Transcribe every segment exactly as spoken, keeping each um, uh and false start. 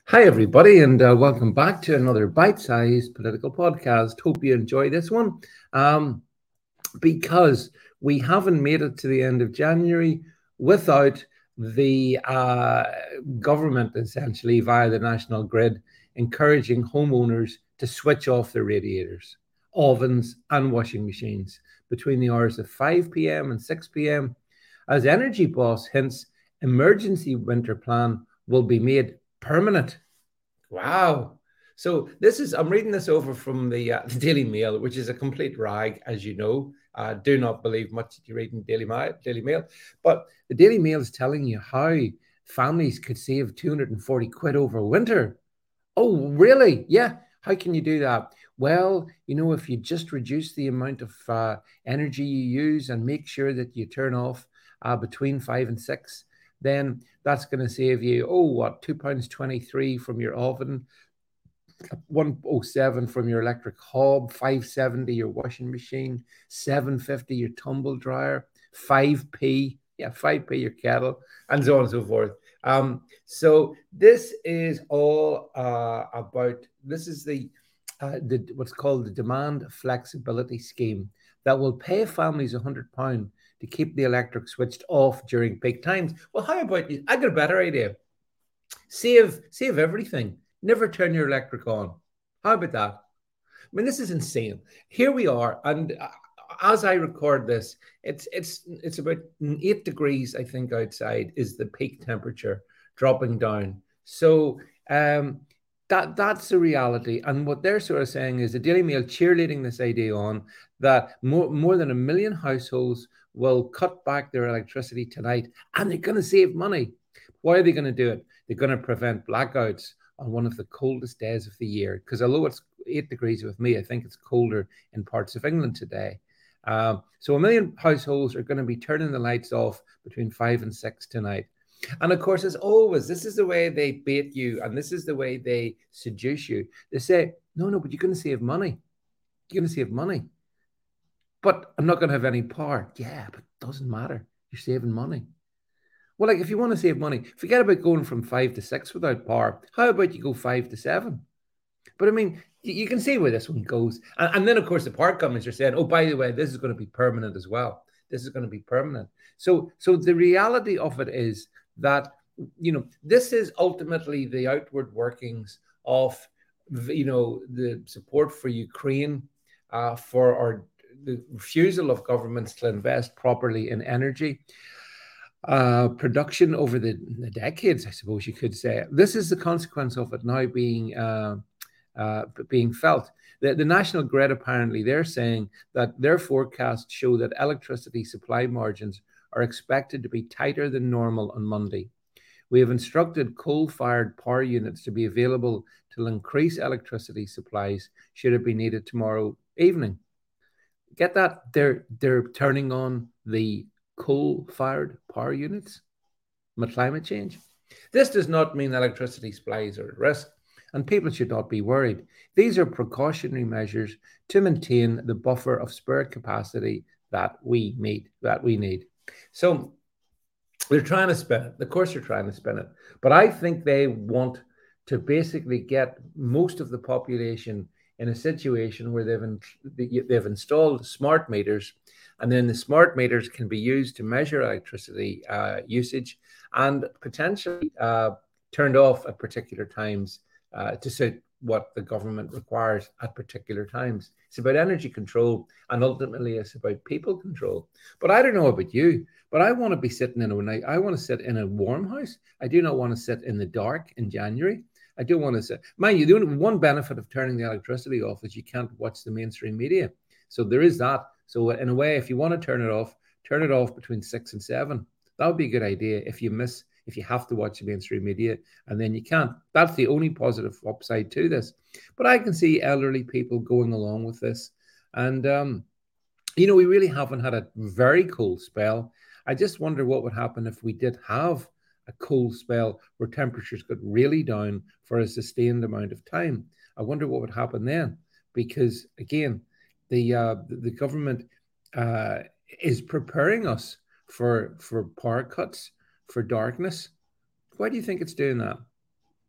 Hi, everybody, and uh, welcome back to another bite sized political podcast. Hope you enjoy this one um, because we haven't made it to the end of January without the uh, government, essentially, via the national grid, encouraging homeowners to switch off their radiators, ovens, and washing machines between the hours of five p m and six p m. As Energy Boss hints, emergency winter plan will be made permanent. Wow. So this is I'm reading this over from the, uh, the Daily Mail, which is a complete rag, as you know. Uh, do not believe much that you read in Daily Mail, Daily Mail. But the Daily Mail is telling you how families could save two hundred forty quid over winter. Oh, really? Yeah. How can you do that? Well, you know, if you just reduce the amount of uh, energy you use and make sure that you turn off uh, between five and six, then that's going to save you, oh, what, two pounds twenty-three from your oven, one oh seven from your electric hob, five seventy your washing machine, seven fifty your tumble dryer, five p, yeah, five p your kettle, and so on and so forth. Um, so this is all uh, about this is the uh, the what's called the demand flexibility scheme that will pay families a hundred pound to keep the electric switched off during peak times. Well, how about you? I got a better idea. Save save everything. Never turn your electric on. How about that? I mean, this is insane. Here we are, and uh, as I record this, it's it's it's about eight degrees, I think, outside is the peak temperature dropping down. So um, that that's the reality. And what they're sort of saying is the Daily Mail cheerleading this idea on that more more than a million households will cut back their electricity tonight, and they're going to save money. Why are they going to do it? They're going to prevent blackouts on one of the coldest days of the year. Because although it's eight degrees with me, I think it's colder in parts of England today. Um, so a million households are going to be turning the lights off between five and six tonight. And of course, as always, this is the way they bait you, and this is the way they seduce you. They say, no, no, but you're going to save money. You're going to save money. But I'm not going to have any power. Yeah, but it doesn't matter. You're saving money. Well, like if you want to save money, forget about going from five to six without power. How about you go five to seven? But I mean, you can see where this one goes. And, and then, of course, the park companies are saying, oh, by the way, this is going to be permanent as well. This is going to be permanent. So, so the reality of it is that, you know, this is ultimately the outward workings of, you know, the support for Ukraine, uh, for our the refusal of governments to invest properly in energy uh, production over the, the decades, I suppose you could say. This is the consequence of it now being uh, uh, being felt. The, the National Grid, apparently, they're saying that their forecasts show that electricity supply margins are expected to be tighter than normal on Monday. We have instructed coal-fired power units to be available to increase electricity supplies should it be needed tomorrow evening. Get that? They're they're turning on the coal-fired power units with climate change. This does not mean electricity supplies are at risk, and people should not be worried. These are precautionary measures to maintain the buffer of spare capacity that we need. That we need. So they're trying to spin it. Of course, they're trying to spin it, but I think they want to basically get most of the population in a situation where they've in, they've installed smart meters, and then the smart meters can be used to measure electricity uh, usage and potentially uh, turned off at particular times uh, to suit what the government requires at particular times. It's about energy control, and ultimately it's about people control. But I don't know about you, but I want to be sitting in a night. I want to sit in a warm house. I do not want to sit in the dark in January. I do want to sit. Mind you, the only one benefit of turning the electricity off is you can't watch the mainstream media. So there is that. So in a way, if you want to turn it off, turn it off between six and seven. That would be a good idea if you miss, if you have to watch the mainstream media and then you can't. That's the only positive upside to this. But I can see elderly people going along with this. And, um, you know, we really haven't had a very cold spell. I just wonder what would happen if we did have a cold spell where temperatures got really down for a sustained amount of time. I wonder what would happen then, because again, the uh, the government uh, is preparing us for for power cuts, for darkness. Why do you think it's doing that?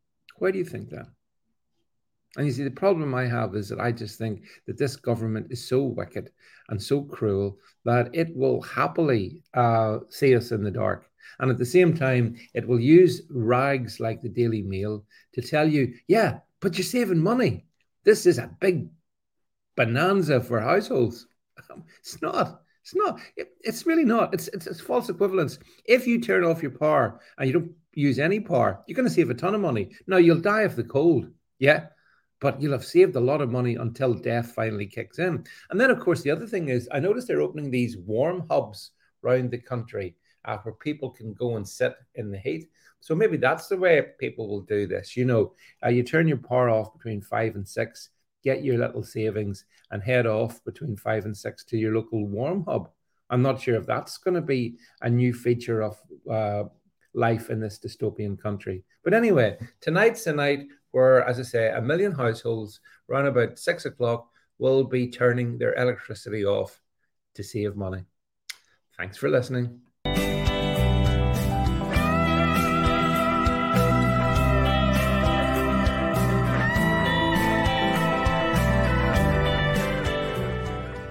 Why do you think that? And you see, the problem I have is that I just think that this government is so wicked and so cruel that it will happily uh, see us in the dark. And at the same time, it will use rags like the Daily Mail to tell you, yeah, but you're saving money. This is a big bonanza for households. It's not. It's not. It, it's really not. It's, it's it's false equivalence. If you turn off your power and you don't use any power, you're going to save a ton of money. Now, you'll die of the cold. Yeah, but you'll have saved a lot of money until death finally kicks in. And then, of course, the other thing is, I noticed they're opening these warm hubs around the country uh, where people can go and sit in the heat. So maybe that's the way people will do this. You know, uh, you turn your power off between five and six, get your little savings, and head off between five and six to your local warm hub. I'm not sure if that's going to be a new feature of uh, life in this dystopian country. But anyway, tonight's the night where, as I say, a million households around about six o'clock will be turning their electricity off to save money. Thanks for listening.